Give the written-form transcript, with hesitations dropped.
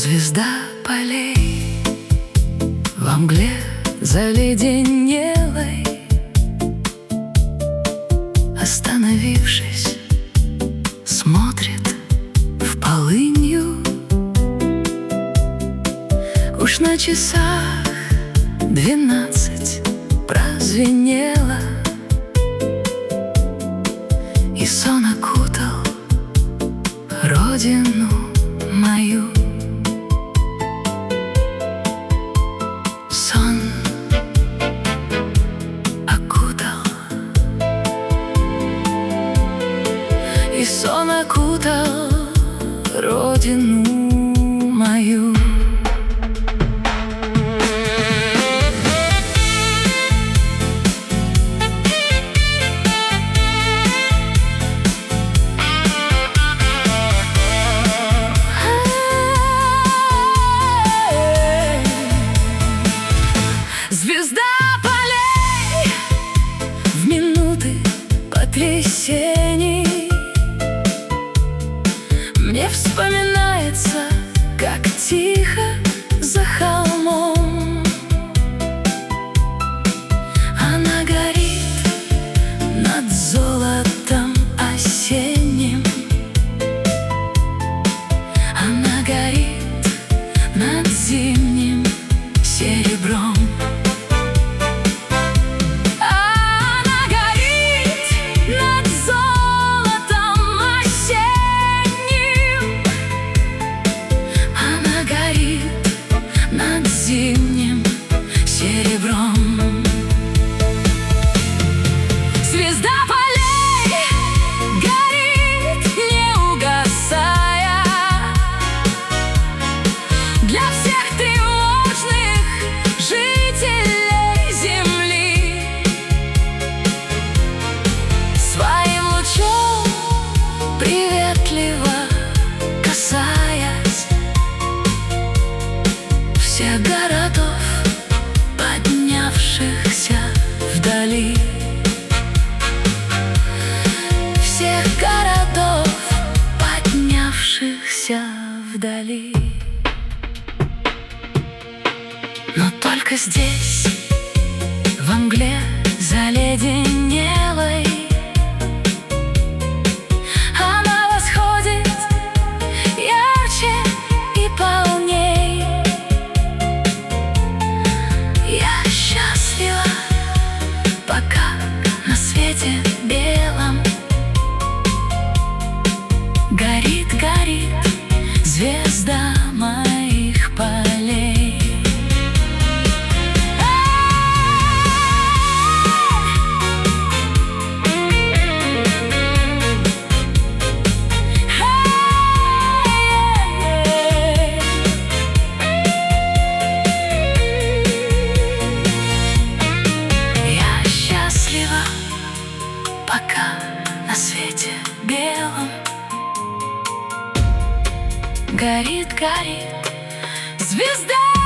Звезда полей во мгле заледенелой, остановившись, смотрит в полынью. Уж на часах 12 прозвенело, и сон окутал родину мою. Сон окутал, и сон окутал родину мою. Звезда полей в минуты потрясений мне вспоминается, как тихо за холмом она горит над золотом осенним. Она горит над зимним серебром. Зимним серебром. Звезда полей горит, не угасая, для всех тревожных жителей земли. Своим лучом приветливо касаясь всех городов, поднявшихся вдали. Всех городов, поднявшихся вдали. Но только здесь, во мгле заледенелой, она восходит ярче и полней. Я счастлива, пока на свете белом горит, горит звезда моих полей. Пока на свете белом горит, горит звезда.